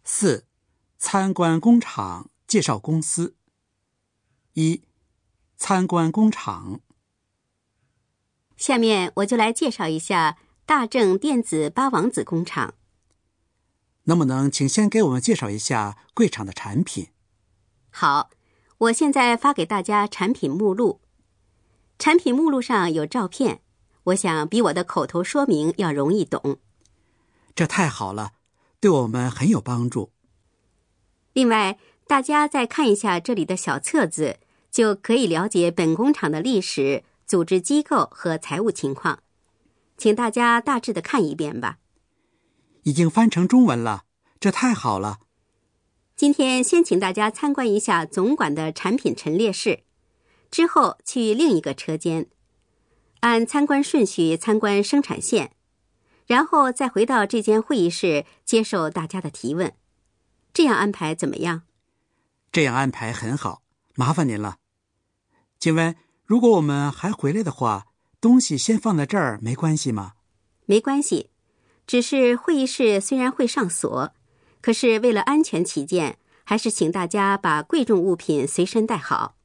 4. 参观工厂，介绍公司。1. 参观工厂。 下面我就来介绍一下大正电子八王子工厂。 能不能请先给我们介绍一下贵厂的产品？ 好，我现在发给大家产品目录。产品目录上有照片，我想比我的口头说明要容易懂。 这太好了，对我们很有帮助。 另外，大家再看一下这里的小册子，就可以了解本工厂的历史、组织机构和财务情况。请大家大致的看一遍吧。 已经翻成中文了，这太好了。 今天先请大家参观一下总馆的产品陈列室，之后去另一个车间，按参观顺序参观生产线，然后再回到这间会议室接受大家的提问。这样安排怎么样？ 这样安排很好，麻烦您了。请问，如果我们还回来的话，东西先放在这儿没关系吗？ 没关系，只是会议室虽然会上锁，可是为了安全起见，还是请大家把贵重物品随身带好。